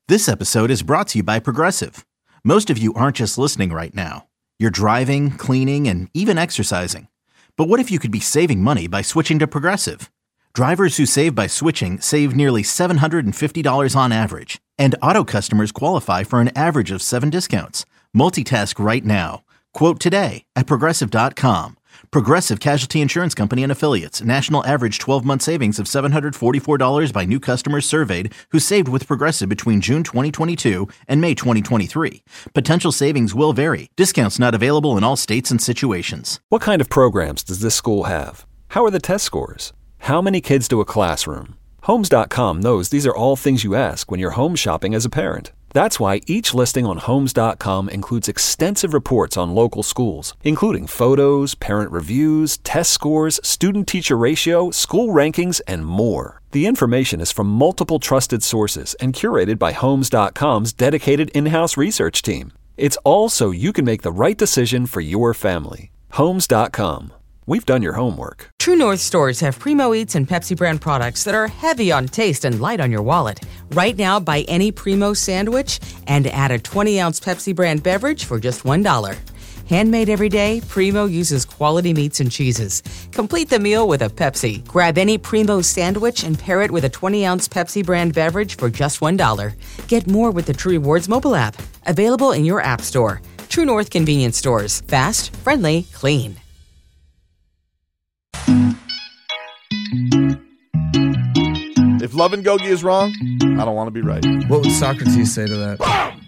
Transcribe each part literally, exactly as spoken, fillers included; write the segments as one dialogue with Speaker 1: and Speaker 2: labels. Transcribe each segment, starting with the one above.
Speaker 1: This episode is brought to you by Progressive. Most of you aren't just listening right now. You're driving, cleaning, and even exercising. But what if you could be saving money by switching to Progressive? Drivers who save by switching save nearly seven hundred fifty dollars on average. And auto customers qualify for an average of seven discounts. Multitask right now. Quote today at Progressive dot com. Progressive Casualty Insurance Company and Affiliates. National average twelve-month savings of seven hundred forty-four dollars by new customers surveyed who saved with Progressive between June twenty twenty-two and May twenty twenty-three. Potential savings will vary. Discounts not available in all states and situations.
Speaker 2: What kind of programs does this school have? How are the test scores? How many kids do a classroom? Homes dot com knows these are all things you ask when you're home shopping as a parent. That's why each listing on Homes dot com includes extensive reports on local schools, including photos, parent reviews, test scores, student-teacher ratio, school rankings, and more. The information is from multiple trusted sources and curated by Homes dot com's dedicated in-house research team. It's all so you can make the right decision for your family. Homes dot com. We've done your homework.
Speaker 3: True North stores have Primo Eats and Pepsi brand products that are heavy on taste and light on your wallet. Right now, buy any Primo sandwich and add a twenty-ounce Pepsi brand beverage for just one dollar. Handmade every day, Primo uses quality meats and cheeses. Complete the meal with a Pepsi. Grab any Primo sandwich and pair it with a twenty-ounce Pepsi brand beverage for just one dollar. Get more with the True Rewards mobile app. Available in your app store. True North convenience stores. Fast, friendly, clean.
Speaker 4: If Love and Gogi is wrong, I don't want to be right.
Speaker 5: What would Socrates say to that?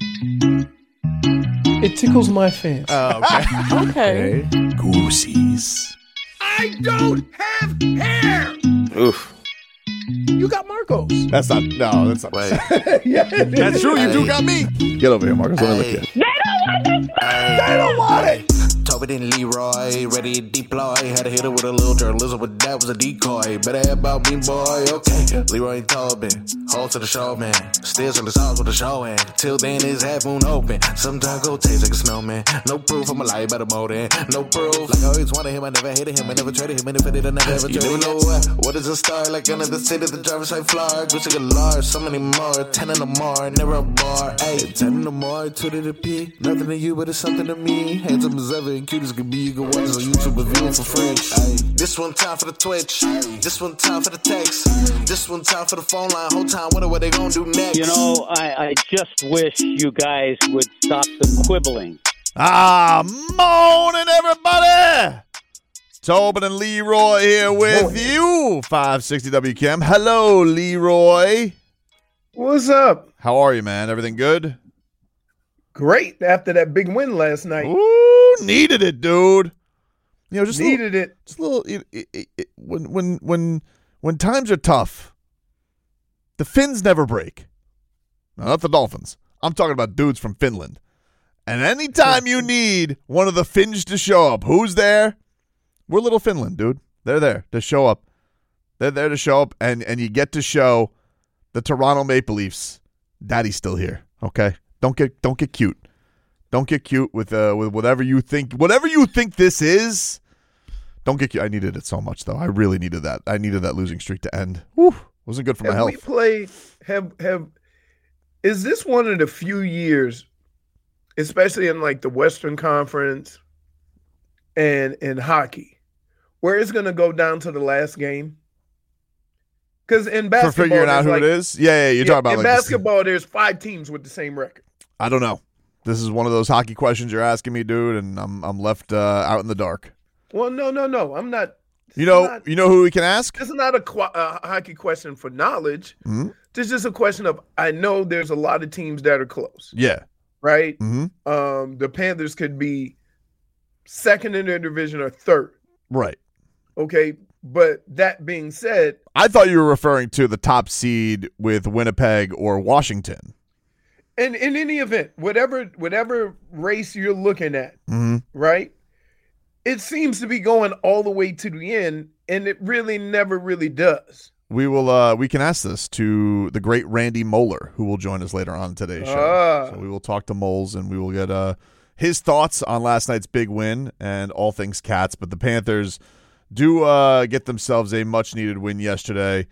Speaker 6: It tickles my fancy.
Speaker 4: Oh, okay.
Speaker 6: Okay.
Speaker 4: Okay. Goosies.
Speaker 7: I don't have hair!
Speaker 4: Oof.
Speaker 6: You got Marcos.
Speaker 4: That's not, no, that's not right.
Speaker 6: Yeah,
Speaker 4: That's true, you do got me. Get over here, Marcus. Let me look at you.
Speaker 7: They don't want this!
Speaker 4: They don't want it.
Speaker 8: Tobin and Leroy, ready to deploy. Had to hit it with a little journalism, but that was a decoy. Better have about me, boy, okay. Leroy and Tobin, hold to the show, man. Still to the sauce with the show, and till then, his half moon open. Sometimes go taste like a snowman. No proof, I'm a lie about a molding. No proof, like I always wanted him, I never hated him, I never traded him, and if I did, I never ever traded him. You never know what, what is a star, like another city, the driver's like Florida. Gucci Galar, so many more, ten in the more, never a bar, ayy. Ten in the more, two to the P, nothing to you, but it's something to me. Handsome as ever, and cute as could be, you can watch us on YouTube, but view it for free. Ayy. This one time for the Twitch, this one time for the text, this one time for the phone line, whole time, wonder what they gonna do next.
Speaker 9: You know, I, I just wish you guys would stop the quibbling.
Speaker 4: Ah, morning, everybody. Tobin and Leroy here with morning. You. five sixty W K M. Hello, Leroy.
Speaker 6: What's up?
Speaker 4: How are you, man? Everything good?
Speaker 6: Great. After that big win last night.
Speaker 4: Ooh, needed it, dude. You know, just
Speaker 6: needed
Speaker 4: little,
Speaker 6: it.
Speaker 4: Just a little. It, it, it, it, when when when when times are tough, the fins never break. No, not the Dolphins. I'm talking about dudes from Finland. And anytime you need one of the Finns to show up, who's there? We're Little Finland, dude. They're there to show up. They're there to show up, and, and you get to show the Toronto Maple Leafs, Daddy's still here. Okay, don't get don't get cute. Don't get cute with uh with whatever you think whatever you think this is. Don't get cute. I needed it so much though. I really needed that. I needed that losing streak to end. Whew, wasn't good for
Speaker 6: have
Speaker 4: my health.
Speaker 6: We played. Have have. Is this one of the few years, especially in like the Western Conference and in hockey, where it's going to go down to the last game? Because in basketball,
Speaker 4: for figuring out who
Speaker 6: like,
Speaker 4: it is. Yeah, yeah. You're
Speaker 6: yeah,
Speaker 4: talking about
Speaker 6: in
Speaker 4: like
Speaker 6: basketball. There's five teams with the same record.
Speaker 4: I don't know. This is one of those hockey questions you're asking me, dude, and I'm I'm left uh, out in the dark.
Speaker 6: Well, no, no, no. I'm not.
Speaker 4: You know,
Speaker 6: not,
Speaker 4: you know who we can ask?
Speaker 6: This is not a, qu- a hockey question for knowledge.
Speaker 4: Mm-hmm.
Speaker 6: This is just a question of I know there's a lot of teams that are close.
Speaker 4: Yeah.
Speaker 6: Right.
Speaker 4: Mm-hmm.
Speaker 6: Um, the Panthers could be second in their division or third.
Speaker 4: Right.
Speaker 6: Okay. But that being said,
Speaker 4: I thought you were referring to the top seed with Winnipeg or Washington.
Speaker 6: And in any event, whatever whatever race you're looking at,
Speaker 4: mm-hmm.
Speaker 6: right? It seems to be going all the way to the end, and it really never really does.
Speaker 4: We will. Uh, we can ask this to the great Randy Moeller, who will join us later on today's show.
Speaker 6: Ah.
Speaker 4: So we will talk to Moles, and we will get uh, his thoughts on last night's big win and all things Cats. But the Panthers do uh, get themselves a much-needed win yesterday.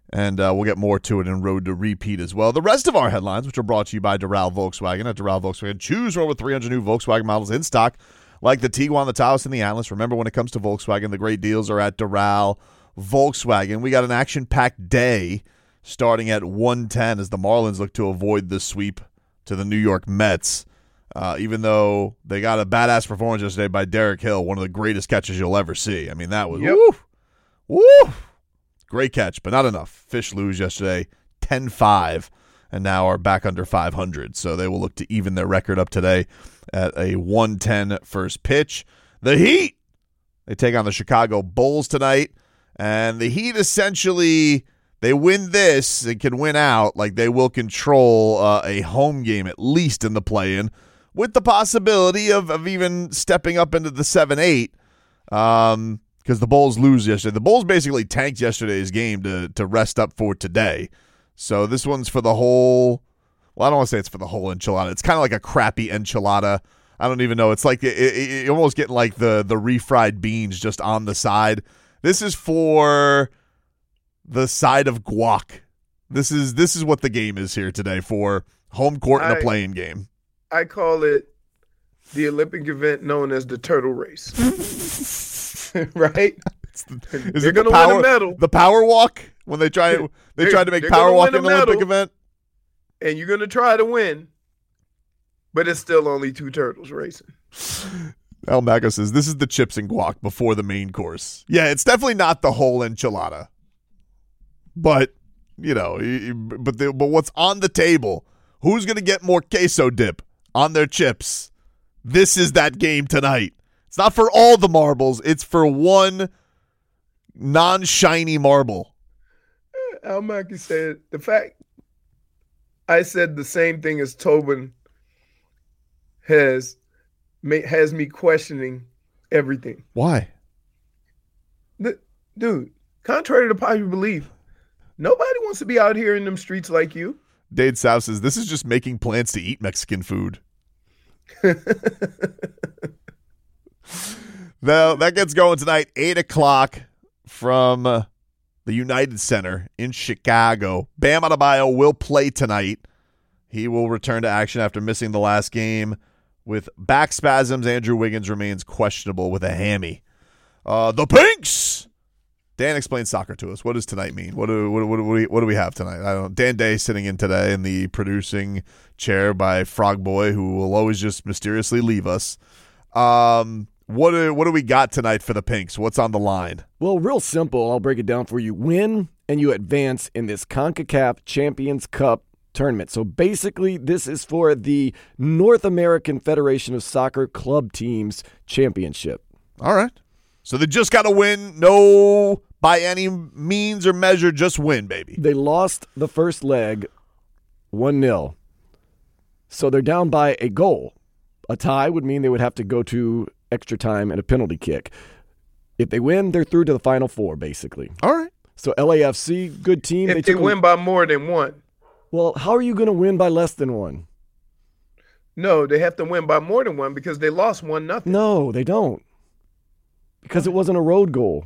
Speaker 4: And uh, we'll get more to it in Road to Repeat as well. The rest of our headlines, which are brought to you by Doral Volkswagen. At Doral Volkswagen, choose from over three hundred new Volkswagen models in stock, like the Tiguan, the Taos, and the Atlas. Remember, when it comes to Volkswagen, the great deals are at Doral Volkswagen. We got an action-packed day starting at one ten as the Marlins look to avoid the sweep to the New York Mets. Uh, even though they got a badass performance yesterday by Derek Hill, one of the greatest catches you'll ever see. I mean, that was,
Speaker 6: yep.
Speaker 4: woo, woo. Great catch, but not enough. Fish lose yesterday, ten five, and now are back under five hundred. So they will look to even their record up today at a one ten first pitch. The Heat, they take on the Chicago Bulls tonight, and the Heat essentially, they win this and can win out. Like, they will control uh, a home game, at least in the play-in, with the possibility of, of even stepping up into the seven eight. Um... Because the Bulls lose yesterday. The Bulls basically tanked yesterday's game to to rest up for today. So this one's for the whole, well, I don't want to say it's for the whole enchilada. It's kind of like a crappy enchilada. I don't even know. It's like, it, it, you're almost getting like the, the refried beans just on the side. This is for the side of guac. This is this is what the game is here today for home court in a playing game.
Speaker 6: I call it the Olympic event known as the turtle race. Right?
Speaker 4: The, is
Speaker 6: they're
Speaker 4: it the
Speaker 6: gonna
Speaker 4: power,
Speaker 6: win a medal.
Speaker 4: The power walk when they try they
Speaker 6: they're,
Speaker 4: tried to make power walk an Olympic event,
Speaker 6: and you're gonna try to win, but it's still only two turtles racing.
Speaker 4: Al Mago says this is the chips and guac before the main course. Yeah, it's definitely not the whole enchilada, but you know, but the, but what's on the table? Who's gonna get more queso dip on their chips? This is that game tonight. It's not for all the marbles. It's for one non-shiny marble.
Speaker 6: Al Mackey said, the fact I said the same thing as Tobin has, has me questioning everything.
Speaker 4: Why?
Speaker 6: The, dude, contrary to popular belief, nobody wants to be out here in them streets like you.
Speaker 4: Dade South says, this is just making plans to eat Mexican food. Now, that gets going tonight, eight o'clock from uh, the United Center in Chicago. Bam Adebayo will play tonight. He will return to action after missing the last game with back spasms. Andrew Wiggins remains questionable with a hammy. Uh, the Pinks! Dan explains soccer to us. What does tonight mean? What do, what, what, what, do we, what do we have tonight? I don't know. Dan Day sitting in today in the producing chair by Frog Boy, who will always just mysteriously leave us. Um, what do, what do we got tonight for the Pinks? What's on the line?
Speaker 10: Well, real simple. I'll break it down for you. Win, and you advance in this CONCACAF Champions Cup tournament. So basically, this is for the North American Federation of Soccer Club Teams Championship.
Speaker 4: All right. So they just got to win. No, by any means or measure, just win, baby.
Speaker 10: They lost the first leg one nil. So they're down by a goal. A tie would mean they would have to go to extra time and a penalty kick. If they win, they're through to the Final Four, basically.
Speaker 4: All right.
Speaker 10: So L A F C, good team.
Speaker 6: If they, they win a, by more than one.
Speaker 10: Well, how are you going to win by less than one?
Speaker 6: No, they have to win by more than one because they lost one nothing.
Speaker 10: No, they don't. Because it wasn't a road goal.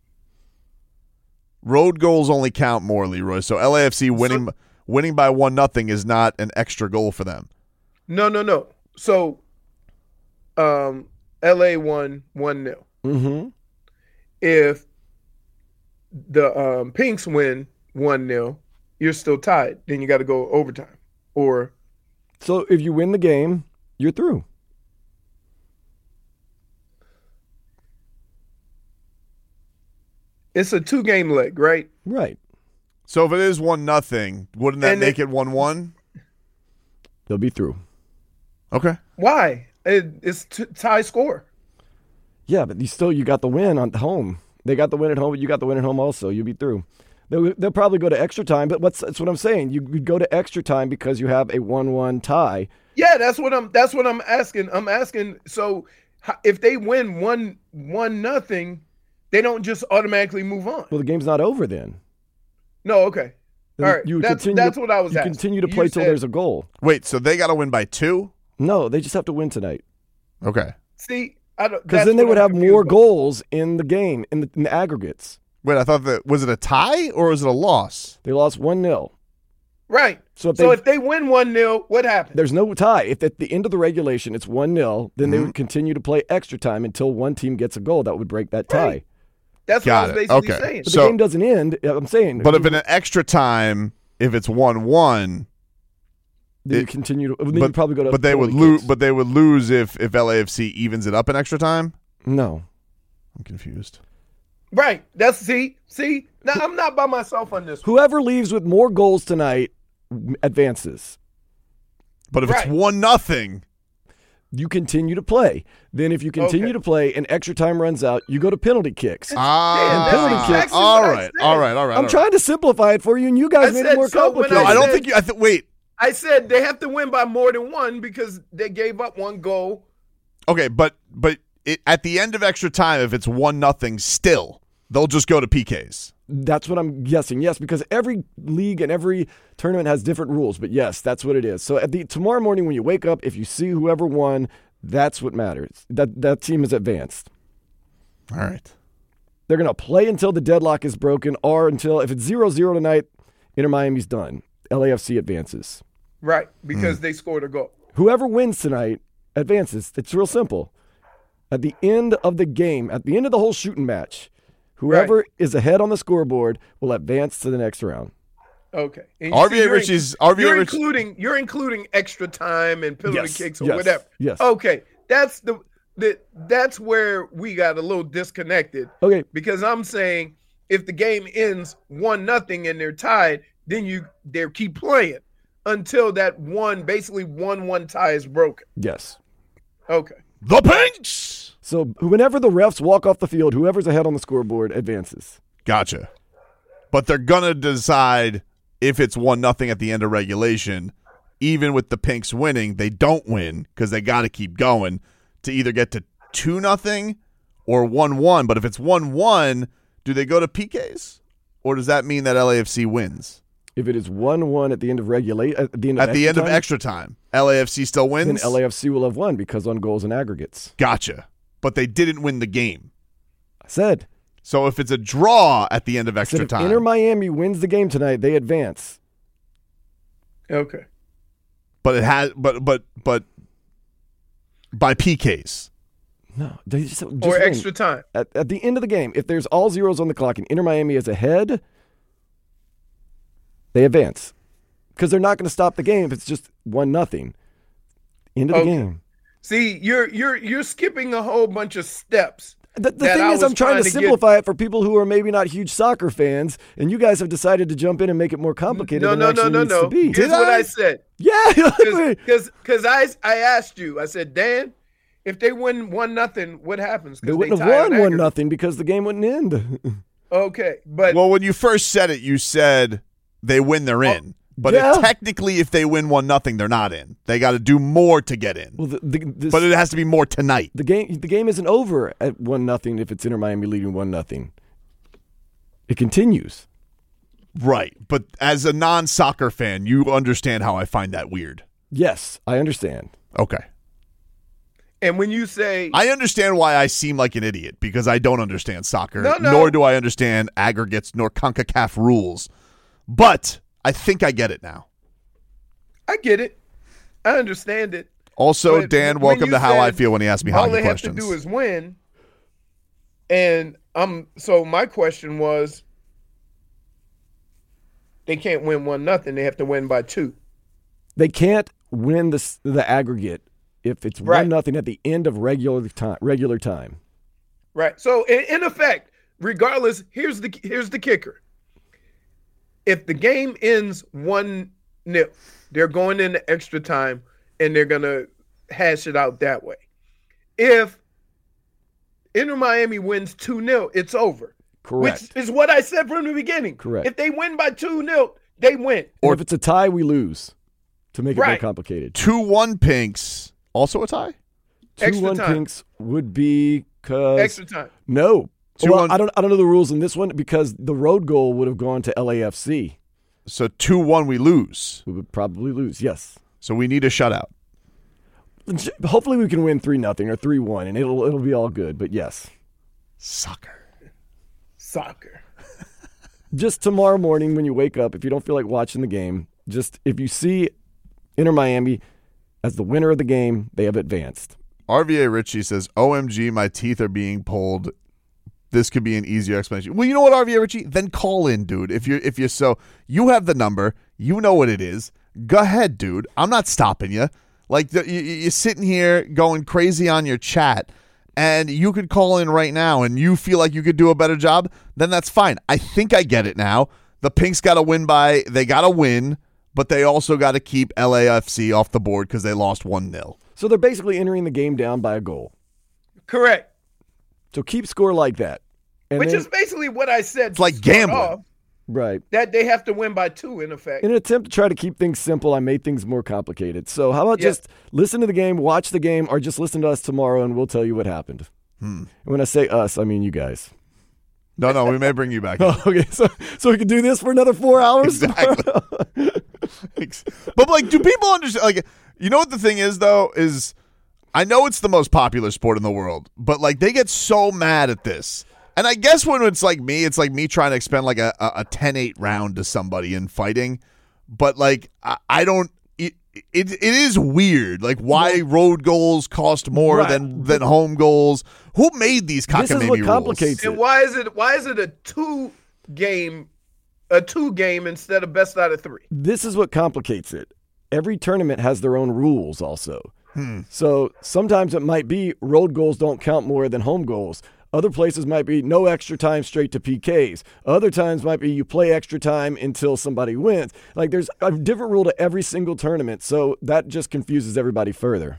Speaker 4: Road goals only count more, Leroy. So L A F C winning so, winning by one nothing is not an extra goal for them.
Speaker 6: No, no, no. So um, L A won one nil.
Speaker 10: Mm-hmm.
Speaker 6: If the um, Pinks win one nil, you're still tied. Then you got to go overtime. Or
Speaker 10: so if you win the game, you're through.
Speaker 6: It's a two-game leg, right?
Speaker 10: Right.
Speaker 4: So if it is one nothing, wouldn't that and make it, it one one?
Speaker 10: They'll be through.
Speaker 4: Okay.
Speaker 6: Why? It, it's t- tie score.
Speaker 10: Yeah, but you still you got the win on home. They got the win at home, but you got the win at home also. You'll be through. They'll, they'll probably go to extra time, but what's that's what I'm saying. You would go to extra time because you have a one one tie.
Speaker 6: Yeah, that's what I'm. That's what I'm asking. I'm asking. So if they win one one nothing. They don't just automatically move on.
Speaker 10: Well, the game's not over then.
Speaker 6: No, okay. All right.
Speaker 10: You
Speaker 6: that's
Speaker 10: continue,
Speaker 6: that's what I was
Speaker 10: you
Speaker 6: asking.
Speaker 10: continue to play till there's a goal.
Speaker 4: Wait, so they got to win by two?
Speaker 10: No, they just have to win tonight.
Speaker 4: Okay.
Speaker 6: See, I don't
Speaker 10: because then they would I'm have more about. goals in the game in the, in the aggregates.
Speaker 4: Wait, I thought that was it a tie or was it a loss?
Speaker 10: They lost one nil.
Speaker 6: Right.
Speaker 10: So if
Speaker 6: so
Speaker 10: they,
Speaker 6: if they win one nil, what happens?
Speaker 10: There's no tie. If at the end of the regulation it's one nil, then mm-hmm. they would continue to play extra time until one team gets a goal. That would break that tie.
Speaker 6: Right. That's
Speaker 4: Got
Speaker 6: what I was
Speaker 4: it.
Speaker 6: basically
Speaker 4: Okay.
Speaker 6: saying.
Speaker 10: But
Speaker 4: So-
Speaker 10: the game doesn't end. I'm saying.
Speaker 4: But if in an extra time, if it's one one,
Speaker 10: then you
Speaker 4: it-
Speaker 10: continue to. Then
Speaker 4: but,
Speaker 10: you probably go to.
Speaker 4: but they would
Speaker 10: penalty
Speaker 4: lose.
Speaker 10: kicks.
Speaker 4: But they would lose if if L A F C evens it up in extra time.
Speaker 10: No.
Speaker 4: I'm confused.
Speaker 6: Right. That's see, see. Now I'm not by myself on this one.
Speaker 10: Whoever leaves with more goals tonight advances.
Speaker 4: But if
Speaker 6: Right.
Speaker 4: it's one nothing,
Speaker 10: You continue to play. Then if you continue
Speaker 6: Okay.
Speaker 10: to play and extra time runs out, you go to penalty kicks.
Speaker 4: ah,
Speaker 10: penalty kicks.
Speaker 4: all
Speaker 6: what I
Speaker 4: right,
Speaker 6: said.
Speaker 4: all right, all right.
Speaker 10: I'm
Speaker 4: all
Speaker 10: trying to simplify it for you, and you guys
Speaker 6: I
Speaker 10: made
Speaker 6: said
Speaker 10: it more
Speaker 6: so when
Speaker 10: complicated.
Speaker 4: right. No, I don't
Speaker 6: said-
Speaker 4: think you. I th- wait.
Speaker 6: I said they have to win by more than one because they gave up one goal.
Speaker 4: Okay, but but it, at the end of extra time, if it's one nothing, still they'll just go to P Ks.
Speaker 10: That's what I'm guessing. Yes, because every league and every tournament has different rules. But yes, that's what it is. So at the tomorrow morning when you wake up, if you see whoever won, that's what matters. That that team is advanced.
Speaker 4: All right.
Speaker 10: They're going to play until the deadlock is broken, or until if it's zero zero tonight, Inter Miami's done. L A F C advances.
Speaker 6: Right, because they scored a goal.
Speaker 10: Whoever wins tonight advances. It's real simple. At the end of the game, at the end of the whole shooting match, whoever
Speaker 6: Right.
Speaker 10: is ahead on the scoreboard will advance to the next round.
Speaker 6: Okay. And you
Speaker 4: R V A
Speaker 6: see, you're
Speaker 4: Richie's
Speaker 6: in-
Speaker 4: R V A
Speaker 6: You're
Speaker 4: Rich.
Speaker 6: including you're including extra time and penalty
Speaker 10: Yes,
Speaker 6: kicks or
Speaker 10: yes,
Speaker 6: whatever.
Speaker 10: yes.
Speaker 6: Okay. That's the the that's where we got a little disconnected.
Speaker 10: Okay.
Speaker 6: Because I'm saying if the game ends one nothing and they're tied, then you they keep playing until that one basically one one tie is broken.
Speaker 10: Yes.
Speaker 6: Okay.
Speaker 4: The Pinks.
Speaker 10: So whenever the refs walk off the field, whoever's ahead on the scoreboard advances.
Speaker 4: Gotcha. But they're gonna decide if it's one nothing at the end of regulation. Even with the Pinks winning, they don't win because they got to keep going to either get to two nothing or one one. But if it's one one, do they go to P Ks, or does that mean that L A F C wins?
Speaker 10: If it is one one at the end of regulate at the end of
Speaker 4: At the
Speaker 10: extra
Speaker 4: end of
Speaker 10: time,
Speaker 4: extra time, L A F C still
Speaker 10: then
Speaker 4: wins.
Speaker 10: L A F C will have won because on goals and aggregates.
Speaker 4: Gotcha. But they didn't win the game.
Speaker 10: I said.
Speaker 4: So if it's a draw at the end of
Speaker 10: I
Speaker 4: extra
Speaker 10: said if
Speaker 4: time,
Speaker 10: Inter Miami wins the game tonight, they advance.
Speaker 6: Okay.
Speaker 4: but it has, but but but by P Ks.
Speaker 10: No, they just, just
Speaker 6: Or
Speaker 10: win.
Speaker 6: extra time.
Speaker 10: At, at the end of the game, if there's all zeros on the clock and Inter Miami is ahead, they advance because they're not going to stop the game if it's just one nothing. End of the
Speaker 6: Okay.
Speaker 10: game.
Speaker 6: See, you're you're you're skipping a whole bunch of steps.
Speaker 10: The, the
Speaker 6: that
Speaker 10: thing
Speaker 6: I
Speaker 10: is, I'm
Speaker 6: was
Speaker 10: trying to
Speaker 6: to get-
Speaker 10: simplify it for people who are maybe not huge soccer fans, and you guys have decided to jump in and make it more complicated
Speaker 6: No,
Speaker 10: than
Speaker 6: no,
Speaker 10: it
Speaker 6: no,
Speaker 10: actually
Speaker 6: no,
Speaker 10: needs
Speaker 6: no.
Speaker 10: to be.
Speaker 6: Here's
Speaker 4: Did
Speaker 6: what
Speaker 4: I?
Speaker 6: I said.
Speaker 10: Yeah,
Speaker 6: Because because I I asked you. I said, Dan, if they win one nothing, what happens? 'Cause
Speaker 10: they wouldn't
Speaker 6: tie
Speaker 10: have
Speaker 6: on
Speaker 10: won one
Speaker 6: aggregate.
Speaker 10: nothing because the game wouldn't end.
Speaker 6: Okay, but
Speaker 4: Well, when you first said it, you said they win, they're in. But
Speaker 10: yeah.
Speaker 4: it, technically, if they win one nothing, they're not in. They got to do more to get in.
Speaker 10: Well, the, the, this,
Speaker 4: But it has to be more tonight.
Speaker 10: the game the game isn't over at one nothing if it's Inter Miami leading one nothing. It continues.
Speaker 4: Right. But as a non-soccer fan, you understand how I find that weird.
Speaker 10: Yes, I understand.
Speaker 4: Okay.
Speaker 6: and when you say
Speaker 4: I understand why I seem like an idiot because I don't understand soccer,
Speaker 6: No, no.
Speaker 4: nor do I understand aggregates nor CONCACAF rules. But I think I get it now.
Speaker 6: I get it, I understand it.
Speaker 4: Also,
Speaker 6: But
Speaker 4: Dan,
Speaker 6: when
Speaker 4: welcome
Speaker 6: you
Speaker 4: to How I
Speaker 6: said
Speaker 4: Feel when he asks me
Speaker 6: all
Speaker 4: hockey
Speaker 6: they
Speaker 4: questions.
Speaker 6: have to do is win, and um, so my question was, they can't win one nothing. They have to win by two.
Speaker 10: They can't win the s- the aggregate if it's
Speaker 6: Right.
Speaker 10: one nothing at the end of regular time. Regular time.
Speaker 6: Right. So in, in effect, regardless, here's the here's the kicker. If the game ends one nil, they're going into extra time and they're gonna hash it out that way. If Inter Miami wins two nil, it's over.
Speaker 10: Correct.
Speaker 6: Which is what I said from the beginning.
Speaker 10: Correct.
Speaker 6: If they win by two nil, they win.
Speaker 10: Or if it's a tie, we lose. To make it more
Speaker 6: Right.
Speaker 10: complicated,
Speaker 4: two one Pinks, also a tie?
Speaker 10: two
Speaker 6: Extra
Speaker 10: one
Speaker 6: time.
Speaker 10: Pinks would be because
Speaker 6: Extra time.
Speaker 10: no.
Speaker 4: Two
Speaker 10: well,
Speaker 4: one-
Speaker 10: I don't. I don't know the rules in this one because the road goal would have gone to L A F C.
Speaker 4: So two one we lose.
Speaker 10: We would probably lose. Yes.
Speaker 4: So we need a shutout.
Speaker 10: Hopefully, we can win three nothing or three one, and it'll it'll be all good. But yes,
Speaker 4: Soccer.
Speaker 6: Soccer.
Speaker 10: just tomorrow morning when you wake up, if you don't feel like watching the game, just if you see Inter Miami as the winner of the game, they have advanced.
Speaker 4: R V A Richie says, O M G, my teeth are being pulled. This could be an easier explanation. Well, you know what, R V A Richie? Then call in, dude. If you're, if you're so, you have the number. You know what it is. Go ahead, dude. I'm not stopping you. Like, the, you, you're sitting here going crazy on your chat, and you could call in right now, and you feel like you could do a better job, then that's fine. I think I get it now. The Pinks got to win by, they got to win, but they also got to keep L A F C off the board because they lost one nil.
Speaker 10: So they're basically entering the game down by a goal.
Speaker 6: Correct.
Speaker 10: So keep score like that. And
Speaker 6: Which
Speaker 10: then,
Speaker 6: is basically what I said.
Speaker 4: It's like gambling.
Speaker 6: Off,
Speaker 10: right.
Speaker 6: that they have to win by two, in effect.
Speaker 10: In an attempt to try to keep things simple, I made things more complicated. So how about
Speaker 6: Yeah.
Speaker 10: just listen to the game, watch the game, or just listen to us tomorrow, and we'll tell you what happened.
Speaker 4: Hmm.
Speaker 10: And when I say us, I mean you guys.
Speaker 4: No, no, we may bring you back.
Speaker 10: Oh, okay, so so we can do this for another four hours?
Speaker 4: Exactly. But, like, do people understand? Like, you know what the thing is, though, is I know it's the most popular sport in the world, but, like, they get so mad at this. And I guess when it's like me, it's like me trying to expend, like, a, a ten eight round to somebody in fighting. But, like, I, I don't it, – it, it is weird, like, why road goals cost more
Speaker 10: Right.
Speaker 4: than, than home goals. Who made these cockamamie
Speaker 10: This is what
Speaker 4: rules?
Speaker 10: complicates
Speaker 6: And
Speaker 10: it.
Speaker 6: why is it why is it a two game a two game instead of best out of three?
Speaker 10: This is what complicates it. Every tournament has their own rules also.
Speaker 4: Hmm.
Speaker 10: So sometimes it might be road goals don't count more than home goals. Other places might be no extra time straight to P Ks. Other times might be you play extra time until somebody wins. Like there's a different rule to every single tournament, so that just confuses everybody further.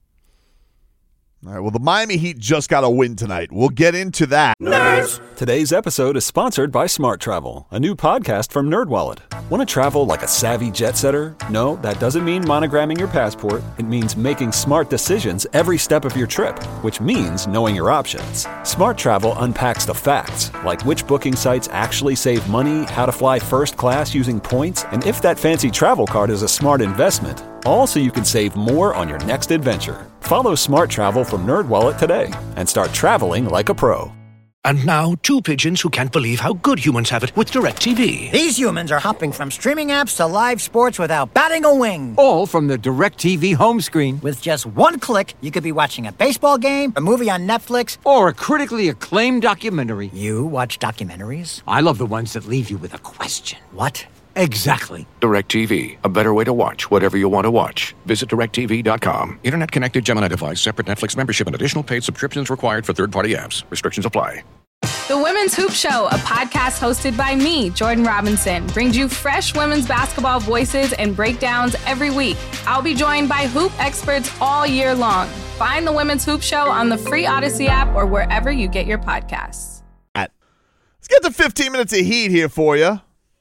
Speaker 4: All right, well, the Miami Heat just got a win tonight. We'll get into that.
Speaker 2: Today's episode is sponsored by Smart Travel, a new podcast from NerdWallet. Want to travel like a savvy jet setter? No, that doesn't mean monogramming your passport. It means making smart decisions every step of your trip, which means knowing your options. Smart Travel unpacks the facts, like which booking sites actually save money, how to fly first class using points, and if that fancy travel card is a smart investment. All so you can save more on your next adventure. Follow Smart Travel from NerdWallet today and start traveling like a pro.
Speaker 11: And now, two pigeons who can't believe how good humans have it with DirecTV.
Speaker 12: These humans are hopping from streaming apps to live sports without batting a wing.
Speaker 13: All from the DirecTV home screen.
Speaker 12: With just one click, you could be watching a baseball game, a movie on Netflix,
Speaker 13: or a critically acclaimed documentary.
Speaker 12: You watch documentaries?
Speaker 13: I love the ones that leave you with a question.
Speaker 12: What?
Speaker 13: Exactly.
Speaker 11: DirecTV, a better way to watch whatever you want to watch. Visit direct T V dot com. Internet connected Gemini device, separate Netflix membership, and additional paid subscriptions required for third-party apps. Restrictions apply.
Speaker 14: The Women's Hoop Show, a podcast hosted by me, Jordan Robinson, brings you fresh women's basketball voices and breakdowns every week. I'll be joined by hoop experts all year long. Find the Women's Hoop Show on the free Odyssey app or wherever you get your podcasts.
Speaker 4: Let's get to fifteen minutes of heat here for you.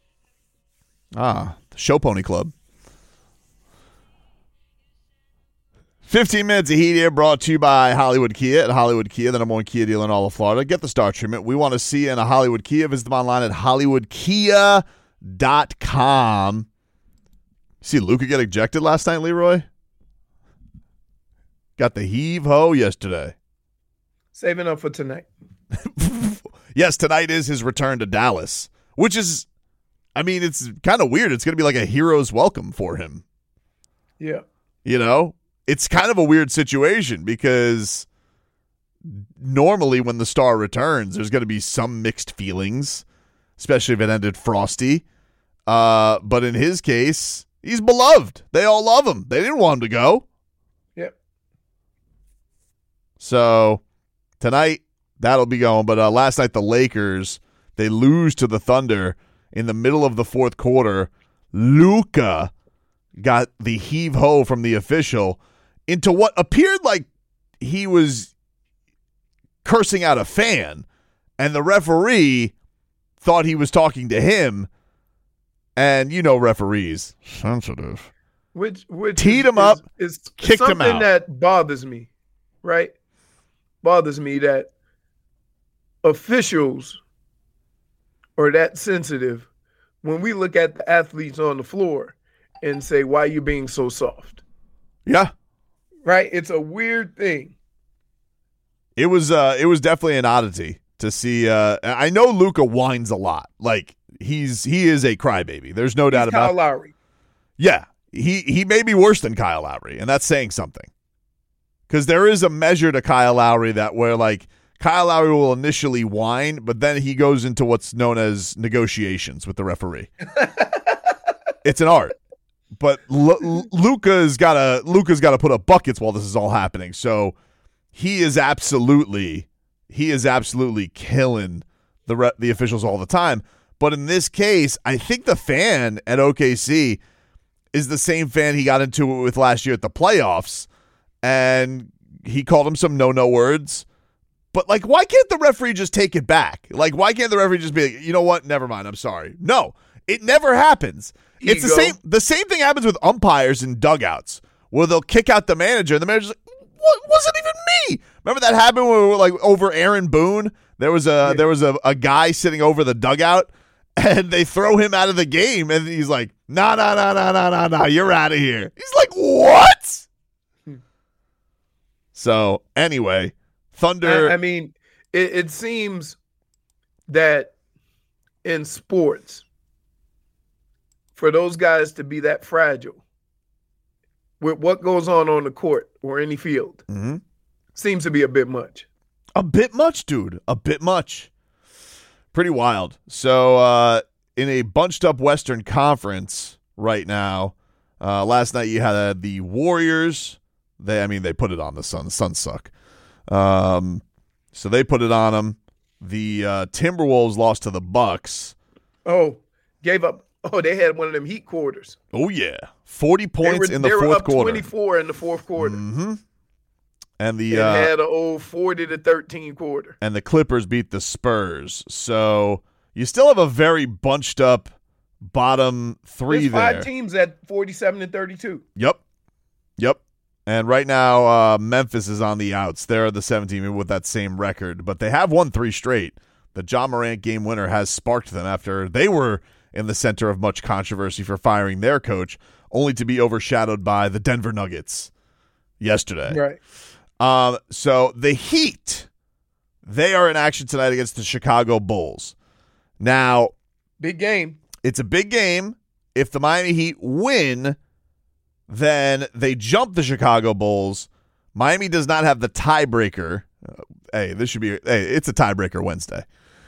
Speaker 4: Ah, the Show Pony Club. fifteen minutes of heat here brought to you by Hollywood Kia. At Hollywood Kia, the number one Kia dealer in all of Florida. Get the star treatment. We want to see you in a Hollywood Kia. Visit them online at hollywood kia dot com. See Luka get ejected last night, Leroy? Got the heave-ho yesterday.
Speaker 6: Saving up for tonight.
Speaker 4: Yes, tonight is his return to Dallas, which is, I mean, it's kind of weird. It's going to be like a hero's welcome for him.
Speaker 6: Yeah.
Speaker 4: You know? It's kind of a weird situation because normally when the star returns, there's going to be some mixed feelings, especially if it ended frosty. Uh, but in his case, he's beloved. They all love him. They didn't want him to go.
Speaker 6: Yep.
Speaker 4: So tonight, that'll be going. But uh, last night, the Lakers, they lose to the Thunder in the middle of the fourth quarter. Luka got the heave-ho from the official into what appeared like he was cursing out a fan, and the referee thought he was talking to him, and you know referees. Sensitive.
Speaker 6: Which, which
Speaker 4: Teed
Speaker 6: is,
Speaker 4: him up,
Speaker 6: is, is
Speaker 4: kicked him
Speaker 6: something
Speaker 4: out.
Speaker 6: that bothers me, right? Bothers me that officials are that sensitive when we look at the athletes on the floor and say, why are you being so soft?
Speaker 4: Yeah.
Speaker 6: Right? It's a weird thing.
Speaker 4: It was uh, it was definitely an oddity to see. Uh, I know Luka whines a lot. Like, he's he is a crybaby. There's no
Speaker 6: He's
Speaker 4: doubt about
Speaker 6: Kyle Lowry.
Speaker 4: Yeah, he he may be worse than Kyle Lowry, and that's saying something. Because there is a measure to Kyle Lowry that where, like, Kyle Lowry will initially whine, but then he goes into what's known as negotiations with the referee. It's an art. But L- Luka's got to Luka's got to put up buckets while this is all happening. So he is absolutely he is absolutely killing the re- the officials all the time. But in this case, I think the fan at O K C is the same fan he got into it with last year at the playoffs, and he called him some no-no words. But, like, why can't the referee just take it back? Like, why can't the referee just be like, you know what? Never mind. I'm sorry. No, it never happens. Ego. It's the same. The same thing happens with umpires in dugouts where they'll kick out the manager, and the manager's like, what? Wasn't even me. Remember that happened when we were, like, over Aaron Boone? There was a yeah. there was a, a guy sitting over the dugout, and they throw him out of the game, and he's like, no, no, no, no, no, no, no, you're out of here. He's like, what? Hmm. So, anyway, Thunder.
Speaker 6: I, I mean, it, it seems that in sports, for those guys to be that fragile with what goes on on the court or any field,
Speaker 4: mm-hmm.
Speaker 6: seems to be a bit much.
Speaker 4: A bit much, dude. A bit much. Pretty wild. So, uh, in a bunched-up Western Conference right now, uh, last night you had uh, the Warriors. They, I mean, they put it on the Suns. Suns suck. Um, so they put it on them. The uh, Timberwolves lost to the Bucks.
Speaker 6: Oh, gave up. Oh, they had one of them Heat quarters.
Speaker 4: Oh, yeah. forty points
Speaker 6: were,
Speaker 4: in the
Speaker 6: fourth
Speaker 4: quarter. They were up
Speaker 6: quarter. twenty-four in the fourth quarter.
Speaker 4: Mm-hmm. And the
Speaker 6: it
Speaker 4: uh,
Speaker 6: had an old forty to thirteen quarter.
Speaker 4: And the Clippers beat the Spurs. So you still have a very bunched up bottom three
Speaker 6: There's
Speaker 4: there.
Speaker 6: Five teams at forty-seven and thirty-two.
Speaker 4: Yep. Yep. And right now, uh, Memphis is on the outs. They're the seventh team with that same record, but they have won three straight. The Ja Morant game winner has sparked them after they were in the center of much controversy for firing their coach, only to be overshadowed by the Denver Nuggets yesterday.
Speaker 6: Right.
Speaker 4: Um, so the Heat, they are in action tonight against the Chicago Bulls. Now,
Speaker 6: big game.
Speaker 4: It's a big game. If the Miami Heat win, then they jump the Chicago Bulls. Miami does not have the tiebreaker. Uh, hey, this should be hey, it's a tiebreaker Wednesday.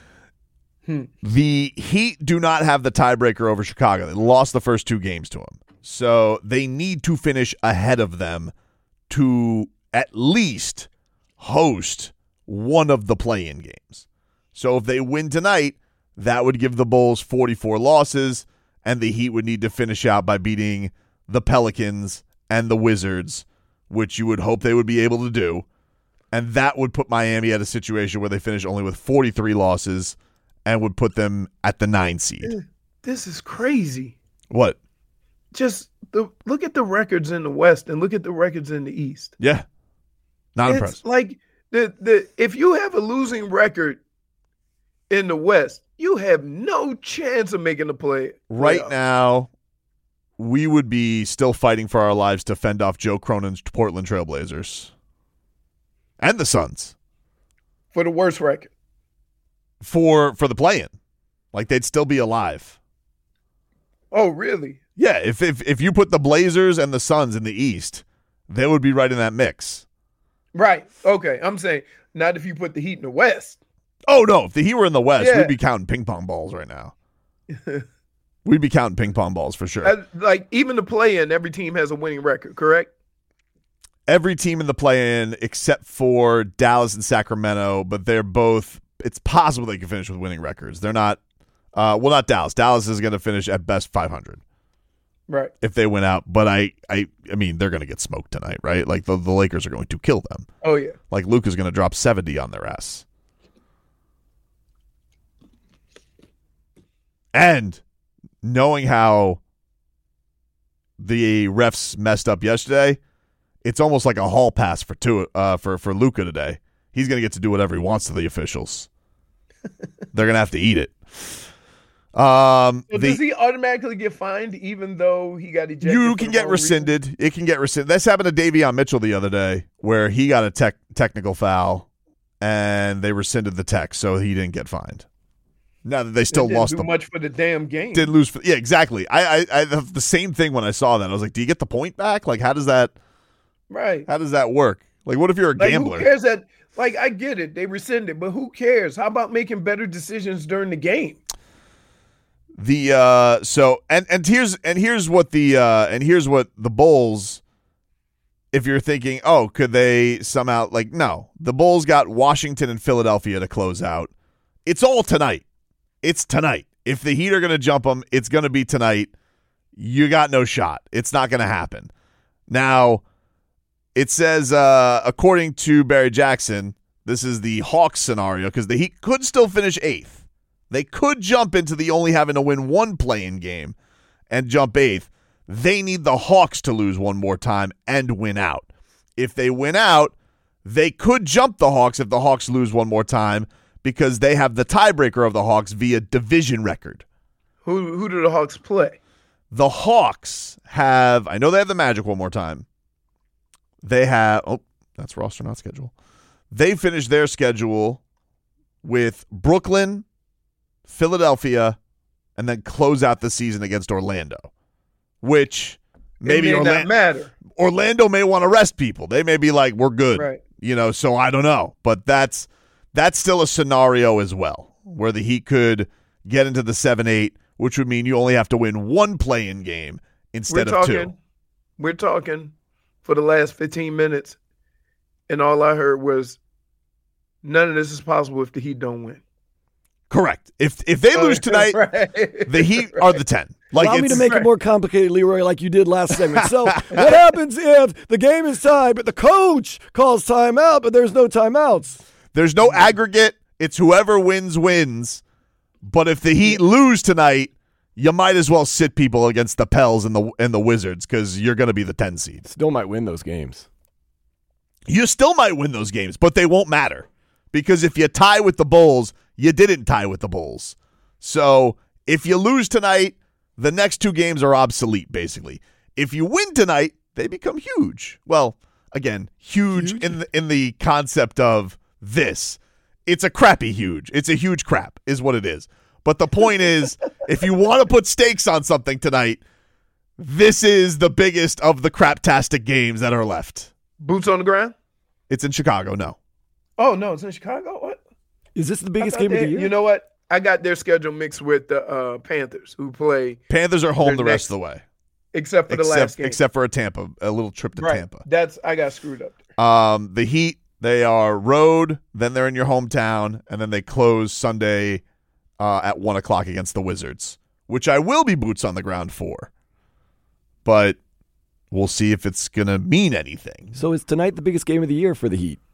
Speaker 6: Hmm.
Speaker 4: The Heat do not have the tiebreaker over Chicago. They lost the first two games to them. So they need to finish ahead of them to at least host one of the play-in games. So if they win tonight, that would give the Bulls forty-four losses, and the Heat would need to finish out by beating the Pelicans and the Wizards, which you would hope they would be able to do. And that would put Miami at a situation where they finish only with forty-three losses and would put them at the nine seed.
Speaker 6: This is crazy.
Speaker 4: What?
Speaker 6: Just the look at the records in the West and look at the records in the East.
Speaker 4: Yeah. Not
Speaker 6: it's
Speaker 4: impressed.
Speaker 6: Like the the if you have a losing record in the West, you have no chance of making the play.
Speaker 4: Right
Speaker 6: playoff.
Speaker 4: now, we would be still fighting for our lives to fend off Joe Cronin's Portland Trailblazers and the Suns
Speaker 6: for the worst record.
Speaker 4: For for the play-in. Like, they'd still be alive.
Speaker 6: Oh, really?
Speaker 4: Yeah, if if if you put the Blazers and the Suns in the East, they would be right in that mix.
Speaker 6: Right. Okay. I'm saying not if you put the Heat in the West.
Speaker 4: Oh, no. If the Heat were in the West,
Speaker 6: Yeah.
Speaker 4: we'd be counting ping pong balls right now. We'd be counting ping pong balls for sure.
Speaker 6: Uh, like, even the play-in, every team has a winning record, correct?
Speaker 4: Every team in the play-in except for Dallas and Sacramento, but they're both – it's possible they can finish with winning records. They're not uh, – well, not Dallas. Dallas is going to finish at best five hundred.
Speaker 6: Right.
Speaker 4: If they win out. But I I, I mean, they're going to get smoked tonight, right? Like, the, the Lakers are going to kill them.
Speaker 6: Oh, yeah.
Speaker 4: Like, Luka's going to drop seventy on their ass. And knowing how the refs messed up yesterday, it's almost like a hall pass for two, uh, for, for Luka today. He's going to get to do whatever he wants to the officials. They're going to have to eat it. Um,
Speaker 6: So
Speaker 4: the,
Speaker 6: does he automatically get fined even though he got ejected?
Speaker 4: you
Speaker 6: for
Speaker 4: can
Speaker 6: the
Speaker 4: get
Speaker 6: wrong
Speaker 4: rescinded.
Speaker 6: reason?
Speaker 4: It can get rescinded. This happened to Davion Mitchell the other day where he got a tech, technical foul and they rescinded the tech, so he didn't get fined. Now that they still
Speaker 6: They didn't
Speaker 4: lost
Speaker 6: do
Speaker 4: the
Speaker 6: much for the damn game.
Speaker 4: Didn't lose. For, yeah, exactly. I, I I have the same thing when I saw that. I was like, do you get the point back? Like, how does that?
Speaker 6: Right.
Speaker 4: How does that work? Like, what if you're a
Speaker 6: Like,
Speaker 4: gambler?
Speaker 6: who cares that? Like, I get it. They rescinded, but who cares? How about making better decisions during the game?
Speaker 4: The uh so and and here's and here's what the uh and here's what the Bulls, if you're thinking, oh, could they somehow, like, no. The Bulls got Washington and Philadelphia to close out. It's all tonight. It's tonight. If the Heat are going to jump them, it's going to be tonight. You got no shot. It's not going to happen. Now, it says, uh, according to Barry Jackson, this is the Hawks scenario because the Heat could still finish eighth. They could jump into the only having to win one play-in game and jump eighth. They need the Hawks to lose one more time and win out. If they win out, they could jump the Hawks if the Hawks lose one more time because they have the tiebreaker of the Hawks via division record.
Speaker 6: Who who do the Hawks play?
Speaker 4: The Hawks have, I know they have the Magic one more time. They have, oh, that's roster, not schedule. They finished their schedule with Brooklyn, Philadelphia, and then close out the season against Orlando, which maybe
Speaker 6: it may
Speaker 4: Orlando,
Speaker 6: not matter.
Speaker 4: Orlando may want to rest people. They may be like, we're good.
Speaker 6: Right.
Speaker 4: You know, so I don't know. But that's that's still a scenario as well, where the Heat could get into the seven eight, which would mean you only have to win one play-in game instead
Speaker 6: we're
Speaker 4: of
Speaker 6: talking,
Speaker 4: two.
Speaker 6: We're talking for the last fifteen minutes, and all I heard was none of this is possible if the Heat don't win.
Speaker 4: Correct. If if they lose tonight,
Speaker 6: right.
Speaker 4: the Heat are the ten. Like,
Speaker 10: Allow me to make
Speaker 6: right.
Speaker 10: it more complicated, Leroy, like you did last segment. So what happens if the game is tied, but the coach calls timeout, but there's no timeouts?
Speaker 4: There's no aggregate. It's whoever wins, wins. But if the Heat lose tonight, you might as well sit people against the Pels and the and the Wizards because you're going to be the ten seed.
Speaker 10: Still might win those games.
Speaker 4: You still might win those games, but they won't matter. Because if you tie with the Bulls, you didn't tie with the Bulls. So if you lose tonight, the next two games are obsolete, basically. If you win tonight, they become huge. Well, again, huge, huge? in the, in the concept of this. It's a crappy huge. It's a huge crap is what it is. But the point is, if you want to put stakes on something tonight, this is the biggest of the craptastic games that are left.
Speaker 6: Boots on the ground?
Speaker 4: It's in Chicago, no.
Speaker 6: Oh, no, it's in Chicago? What?
Speaker 10: Is this the biggest game
Speaker 6: they,
Speaker 10: of the year?
Speaker 6: You know what? I got their schedule mixed with the uh, Panthers, who play.
Speaker 4: Panthers are home the
Speaker 6: next,
Speaker 4: rest of the way.
Speaker 6: Except for
Speaker 4: except,
Speaker 6: the last game.
Speaker 4: Except for a Tampa, a little trip to
Speaker 6: right.
Speaker 4: Tampa.
Speaker 6: That's I got screwed up there.
Speaker 4: Um, the Heat, they are road, then they're in your hometown, and then they close Sunday uh, at one o'clock against the Wizards, which I will be boots on the ground for. But we'll see if it's going to mean anything.
Speaker 10: So is tonight the biggest game of the year for the Heat?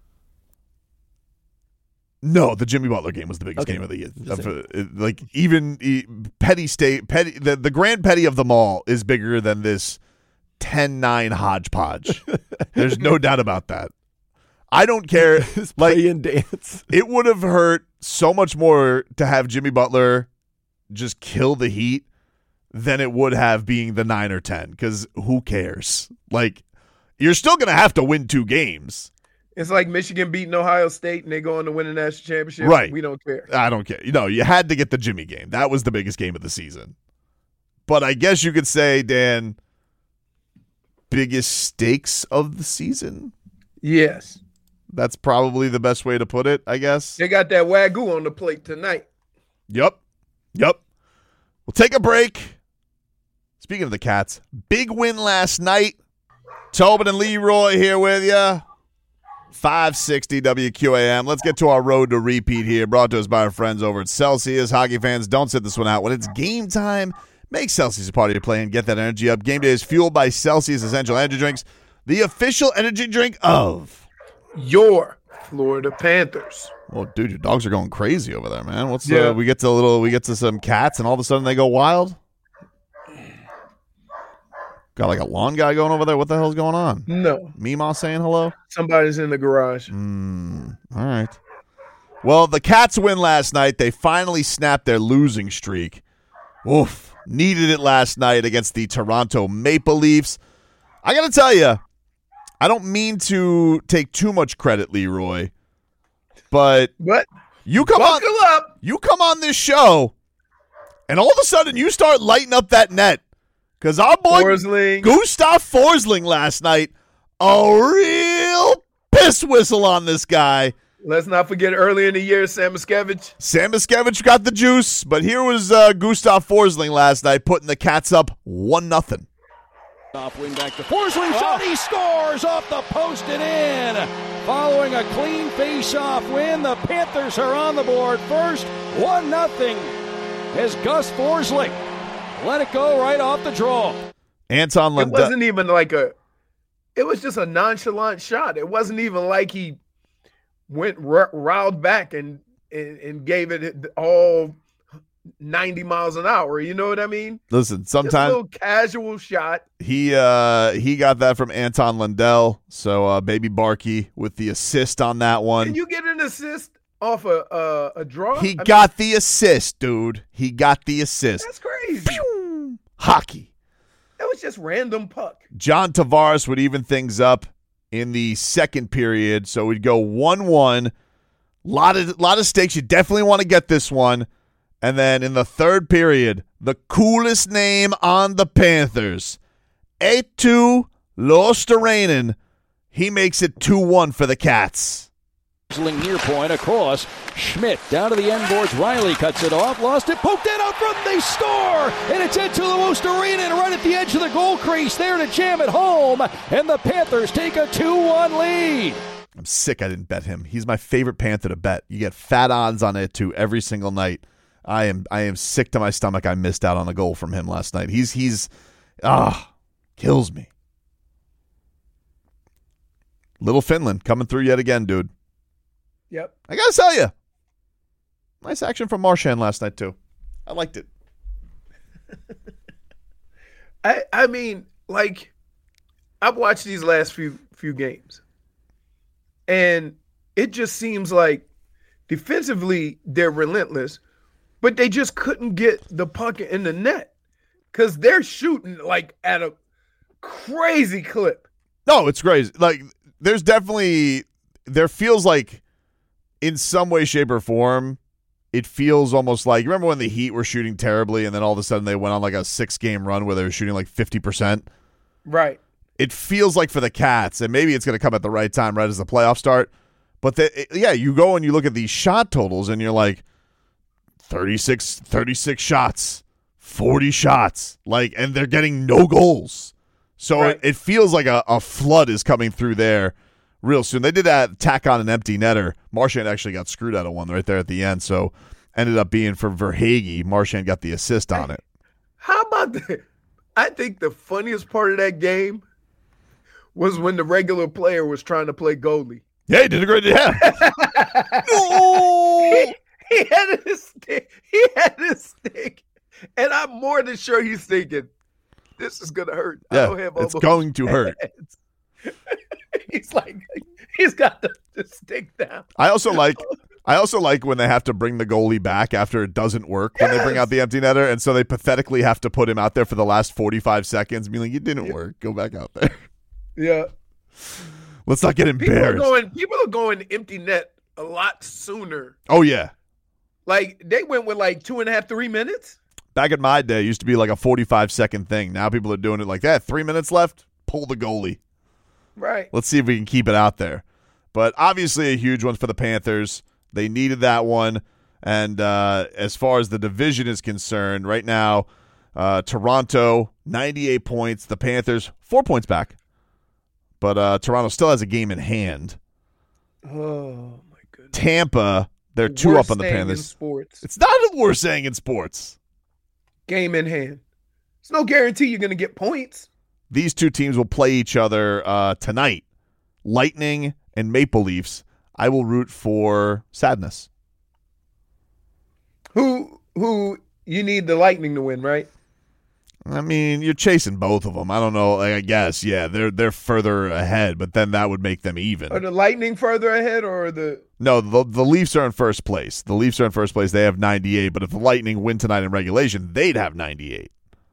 Speaker 4: No, the Jimmy Butler game was the biggest
Speaker 10: okay.
Speaker 4: game of the year. Of, uh, like even uh, petty state, petty the, the grand petty of them all is bigger than this ten nine hodgepodge. There's no doubt about that. I don't care.
Speaker 10: Like play and dance.
Speaker 4: It would have hurt so much more to have Jimmy Butler just kill the Heat than it would have being the nine or ten. Because who cares? Like you're still gonna have to win two games.
Speaker 6: It's like Michigan beating Ohio State and they go on to win the national championship.
Speaker 4: Right.
Speaker 6: We don't care.
Speaker 4: I don't care. You know, you had to get the Jimmy game. That was the biggest game of the season. But I guess you could say, Dan, biggest stakes of the season?
Speaker 6: Yes.
Speaker 4: That's probably the best way to put it, I guess.
Speaker 6: They got that Wagyu on the plate tonight.
Speaker 4: Yep. Yep. We'll take a break. Speaking of the Cats, big win last night. Tobin and Leroy here with you. five sixty W Q A M. Let's get to our road to repeat here. Brought to us by our friends over at Celsius. Hockey fans, don't sit this one out. When it's game time, make Celsius a part of your play and get that energy up. Game day is fueled by Celsius Essential Energy Drinks, the official energy drink of
Speaker 6: your Florida Panthers.
Speaker 4: Well, dude, your dogs are going crazy over there, man. What's
Speaker 6: yeah.
Speaker 4: uh, we get to a little, we get to some cats, and all of a sudden they go wild. Got like a lawn guy going over there. What the hell's going on?
Speaker 6: No.
Speaker 4: Meemaw saying hello?
Speaker 6: Somebody's in the garage.
Speaker 4: Mm, all right. Well, the Cats win last night. They finally snapped their losing streak. Oof. Needed it last night against the Toronto Maple Leafs. I got to tell you, I don't mean to take too much credit, Leroy, but
Speaker 6: what?
Speaker 4: You come
Speaker 6: Buckle
Speaker 4: on,
Speaker 6: up.
Speaker 4: You come on this show, and all of a sudden you start lighting up that net. Because our boy
Speaker 6: Forsling.
Speaker 4: Gustav Forsling last night, a real piss whistle on this guy.
Speaker 6: Let's not forget earlier in the year, Sam Miskevich.
Speaker 4: Sam Miskevich got the juice, but here was uh, Gustav Forsling last night putting the Cats up one nothing.
Speaker 15: Off wing back to Forsling. Shot. He scores off the post and in. Following a clean face-off win, the Panthers are on the board first. one nothing as Gus Forsling let it go right off the draw.
Speaker 4: Anton Lundell.
Speaker 6: It wasn't even like a – it was just a nonchalant shot. It wasn't even like he – went r- riled back and, and and gave it all ninety miles an hour. You know what I mean?
Speaker 4: Listen, sometimes
Speaker 6: just a little casual shot.
Speaker 4: He uh he got that from Anton Lundell. So uh, baby Barkey with the assist on that one.
Speaker 6: Did you get an assist off a a, a draw?
Speaker 4: He
Speaker 6: I
Speaker 4: got
Speaker 6: mean,
Speaker 4: the assist, dude. He got the assist.
Speaker 6: That's crazy.
Speaker 4: Pew! Hockey.
Speaker 6: That was just random puck.
Speaker 4: John Tavares would even things up in the second period, so we'd go one one. Lot of lot of stakes. You definitely want to get this one. And then in the third period, the coolest name on the Panthers, Eetu Luostarinen. He makes it two one for the Cats.
Speaker 15: Near point across. Schmidt down to the end boards. Riley cuts it off. Lost it. Poked it out front. They score. And it's Eetu Luostarinen right at the edge of the goal crease there to jam it home. And the Panthers take a two one lead.
Speaker 4: I'm sick I didn't bet him. He's my favorite Panther to bet. You get fat odds on it too every single night. I am I am sick to my stomach I missed out on a goal from him last night. He's he's ah kills me. Little Finland coming through yet again, dude.
Speaker 6: Yep.
Speaker 4: I gotta tell you, nice action from Marchand last night too. I liked it.
Speaker 6: I I mean, like, I've watched these last few few games, and it just seems like defensively they're relentless, but they just couldn't get the puck in the net because they're shooting like at a crazy clip.
Speaker 4: No, it's crazy. Like, there's definitely there feels like. In some way, shape, or form, it feels almost like, you remember when the Heat were shooting terribly and then all of a sudden they went on like a six-game run where they were shooting like fifty percent?
Speaker 6: Right.
Speaker 4: It feels like for the Cats, and maybe it's going to come at the right time, right as the playoffs start, but the, yeah, you go and you look at these shot totals and you're like, thirty-six, thirty-six shots, forty shots, like, and they're getting no goals. So right. it, it feels like a, a flood is coming through there. Real soon. They did that tack on an empty netter. Marchand actually got screwed out of one right there at the end, so ended up being for Verhaeghe. Marchand got the assist on it.
Speaker 6: How about the I think the funniest part of that game was when the regular player was trying to play goalie.
Speaker 4: Yeah, he did a great job.
Speaker 6: No! he, he had his stick. He had his stick. And I'm more than sure he's thinking, this is gonna hurt.
Speaker 4: Yeah,
Speaker 6: I don't have all
Speaker 4: it's
Speaker 6: those
Speaker 4: going to hurt.
Speaker 6: He's like, he's got the, the stick down.
Speaker 4: I also like, I also like when they have to bring the goalie back after it doesn't work when yes. they bring out the empty netter, and so they pathetically have to put him out there for the last forty-five seconds, being like, "It didn't yeah. work. Go back out there."
Speaker 6: Yeah.
Speaker 4: Let's not get embarrassed.
Speaker 6: People are going, people are going empty net a lot sooner.
Speaker 4: Oh yeah.
Speaker 6: Like they went with like two and a half, three minutes.
Speaker 4: Back in my day, it used to be like a forty-five second thing. Now people are doing it like that. Three minutes left. Pull the goalie.
Speaker 6: Right.
Speaker 4: Let's see if we can keep it out there. But obviously a huge one for the Panthers. They needed that one. And uh, as far as the division is concerned, right now, uh, Toronto, ninety-eight points. The Panthers, four points back. But uh, Toronto still has a game in hand.
Speaker 6: Oh, my goodness.
Speaker 4: Tampa, they're two
Speaker 6: worst
Speaker 4: up on the
Speaker 6: saying
Speaker 4: Panthers.
Speaker 6: In sports.
Speaker 4: It's not the worst saying in sports.
Speaker 6: Game in hand. There's no guarantee you're going to get points.
Speaker 4: These two teams will play each other uh, tonight. Lightning and Maple Leafs. I will root for Sadness.
Speaker 6: Who who you need the Lightning to win, right?
Speaker 4: I mean, you're chasing both of them. I don't know. I guess, yeah, they're they're further ahead, but then that would make them even.
Speaker 6: Are the Lightning further ahead, or the?
Speaker 4: No, the the Leafs are in first place. The Leafs are in first place. They have ninety-eight, but if the Lightning win tonight in regulation, they'd have ninety-eight.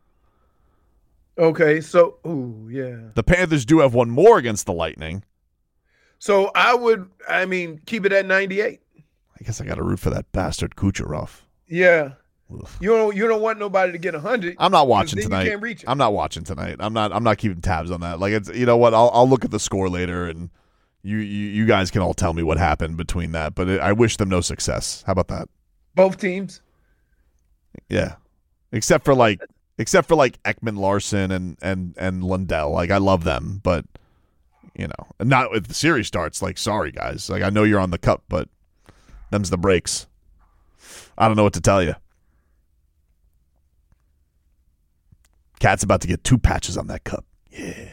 Speaker 6: Okay, so ooh, yeah.
Speaker 4: The Panthers do have one more against the Lightning.
Speaker 6: So I would, I mean, keep it at ninety-eight.
Speaker 4: I guess I got to root for that bastard Kucherov.
Speaker 6: Yeah.
Speaker 4: Ugh.
Speaker 6: You don't you don't want nobody to get a hundred.
Speaker 4: I'm not watching
Speaker 6: then
Speaker 4: tonight.
Speaker 6: You can't reach it.
Speaker 4: I'm not watching tonight. I'm not. I'm not keeping tabs on that. Like it's. You know what? I'll I'll look at the score later, and you you, you guys can all tell me what happened between that. But it, I wish them no success. How about that?
Speaker 6: Both teams.
Speaker 4: Yeah, except for like except for like Ekman Larson and and and Lundell. Like I love them, but you know, not if the series starts. Like sorry guys. Like I know you're on the cup, but them's the breaks. I don't know what to tell you. Cat's about to get two patches on that cup. Yeah.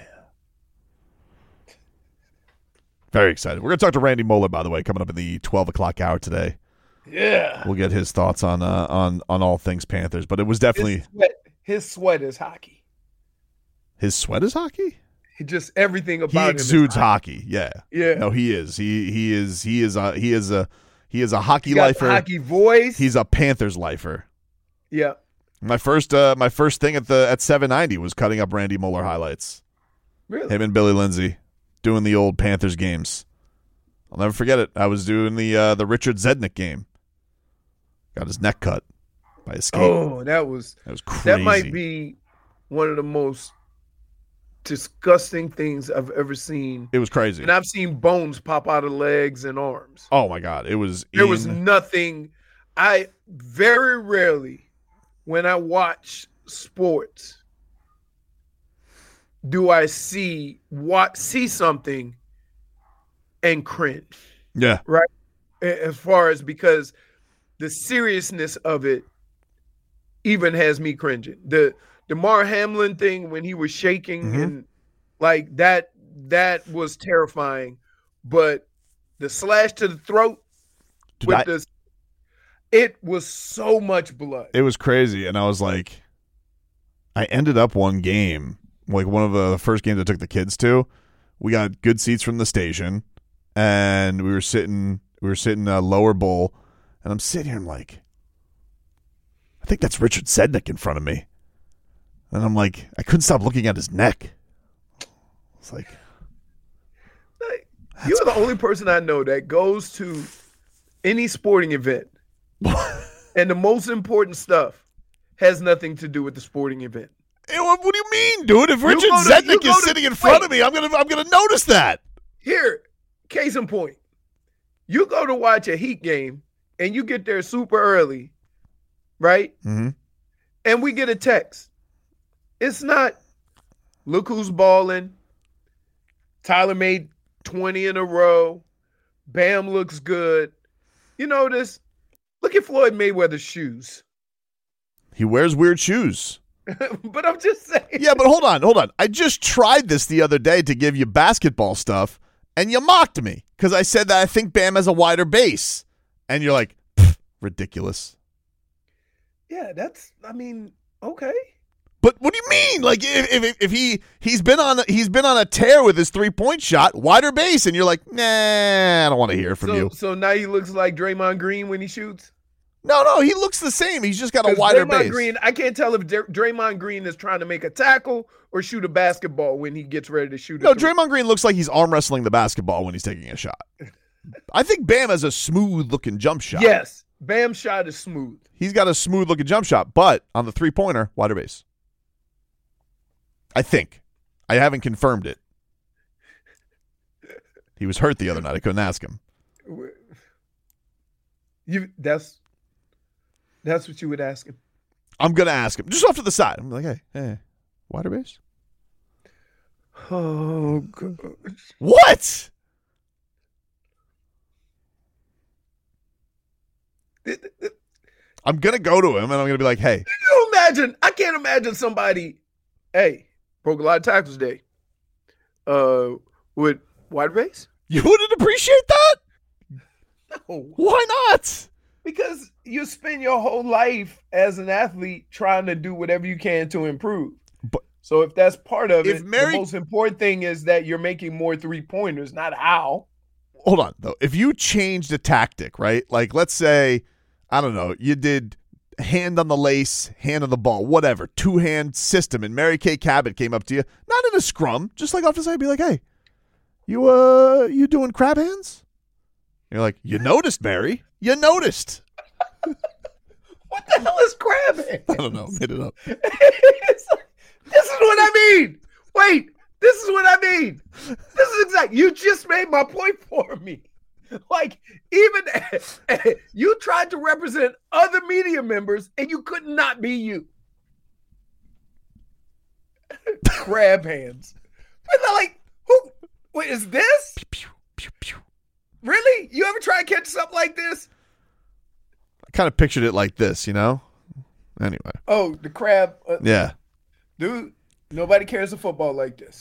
Speaker 4: Very excited. We're going to talk to Randy Moeller, by the way, coming up in the twelve o'clock hour today.
Speaker 6: Yeah.
Speaker 4: We'll get his thoughts on uh, on on all things Panthers. But it was definitely...
Speaker 6: His sweat, his sweat is hockey.
Speaker 4: His sweat is hockey?
Speaker 6: He just everything about
Speaker 4: he
Speaker 6: him
Speaker 4: exudes
Speaker 6: is
Speaker 4: hockey.
Speaker 6: hockey.
Speaker 4: Yeah.
Speaker 6: Yeah.
Speaker 4: No, he is. He he is he is a he is a he is a hockey
Speaker 6: He got
Speaker 4: lifer.
Speaker 6: the hockey voice.
Speaker 4: He's a Panthers lifer.
Speaker 6: Yeah.
Speaker 4: My first uh, my first thing at the at seven ninety was cutting up Randy Moeller highlights.
Speaker 6: Really?
Speaker 4: Him and Billy Lindsay doing the old Panthers games. I'll never forget it. I was doing the uh, the Richard Zednick game. Got his neck cut by a skate.
Speaker 6: Oh, that was
Speaker 4: that was crazy.
Speaker 6: That might be one of the most disgusting things I've ever seen.
Speaker 4: It was crazy.
Speaker 6: And I've seen bones pop out of legs and arms.
Speaker 4: Oh my God. It was
Speaker 6: There
Speaker 4: in...
Speaker 6: was nothing. I very rarely when I watch sports, do I see what see something and cringe?
Speaker 4: Yeah.
Speaker 6: Right? As far as because the seriousness of it even has me cringing. The DeMar Hamlin thing when he was shaking
Speaker 4: Mm-hmm.
Speaker 6: and like that that was terrifying. But the slash to the throat
Speaker 4: Dude,
Speaker 6: with
Speaker 4: I...
Speaker 6: the it was so much blood.
Speaker 4: It was crazy. And I was like, I ended up one game, like one of the first games I took the kids to. We got good seats from the station, and we were sitting, we were sitting a lower bowl, and I'm sitting here, I'm like, I think that's Richard Zednick in front of me. And I'm like, I couldn't stop looking at his neck. It's like,
Speaker 6: like you're the only person I know that goes to any sporting event. And the most important stuff has nothing to do with the sporting event.
Speaker 4: Hey, what, what do you mean, dude? If Richard
Speaker 6: to,
Speaker 4: Zednick is
Speaker 6: to,
Speaker 4: sitting in front wait, of me, I'm gonna I'm gonna notice that.
Speaker 6: Here, case in point. You go to watch a Heat game and you get there super early, right?
Speaker 4: Mm-hmm.
Speaker 6: And we get a text. It's not, look who's balling. Tyler made twenty in a row. Bam looks good. You notice? Look at Floyd Mayweather's shoes.
Speaker 4: He wears weird shoes.
Speaker 6: But I'm just saying.
Speaker 4: Yeah, but hold on, hold on. I just tried this the other day to give you basketball stuff, and you mocked me because I said that I think Bam has a wider base. And you're like, ridiculous.
Speaker 6: Yeah, that's, I mean, okay.
Speaker 4: But what do you mean? Like if if, if he he's been on he's been on a tear with his three point shot, wider base, and you're like, nah, I don't want to hear from
Speaker 6: so,
Speaker 4: you.
Speaker 6: So now he looks like Draymond Green when he shoots.
Speaker 4: No, no, he looks the same. He's just got a wider
Speaker 6: Draymond
Speaker 4: base.
Speaker 6: Green, I can't tell if Dr- Draymond Green is trying to make a tackle or shoot a basketball when he gets ready to shoot.
Speaker 4: No,
Speaker 6: three.
Speaker 4: Draymond Green looks like he's arm wrestling the basketball when he's taking a shot. I think Bam has a smooth looking jump shot.
Speaker 6: Yes, Bam's shot is smooth.
Speaker 4: He's got a smooth looking jump shot, but on the three pointer, wider base. I think. I haven't confirmed it. He was hurt the other night. I couldn't ask him.
Speaker 6: You that's that's what you would ask him.
Speaker 4: I'm gonna ask him just off to the side. I'm like, hey, hey, wider base.
Speaker 6: Oh gosh.
Speaker 4: What? I'm gonna go to him and I'm gonna be like, hey.
Speaker 6: Can you imagine? I can't imagine somebody. Hey, broke a lot of tackles today. Uh, with wide base.
Speaker 4: You wouldn't appreciate that?
Speaker 6: No.
Speaker 4: Why not?
Speaker 6: Because you spend your whole life as an athlete trying to do whatever you can to improve.
Speaker 4: But
Speaker 6: so if that's part of
Speaker 4: if
Speaker 6: it,
Speaker 4: Mary,
Speaker 6: the most important thing is that you're making more three pointers, not how.
Speaker 4: Hold on though. If you changed a tactic, right? Like let's say, I don't know, you did hand on the lace, hand on the ball, whatever, two hand system, and Mary Kay Cabot came up to you, not in a scrum, just like off the side, be like, hey, you uh, you doing crab hands? You're like, you noticed, Mary. You noticed.
Speaker 6: What the hell is crab hands?
Speaker 4: I don't know. Made it up.
Speaker 6: It's like, this is what I mean. Wait, this is what I mean. This is exact. You just made my point for me. Like, even you tried to represent other media members and you could not be you. Crab hands. But like, who? Wait, is this? Pew, pew, pew, pew. Really? You ever try to catch something like this?
Speaker 4: I kind of pictured it like this, you know? Anyway.
Speaker 6: Oh, the crab. Uh,
Speaker 4: yeah.
Speaker 6: Dude, nobody cares a football like this.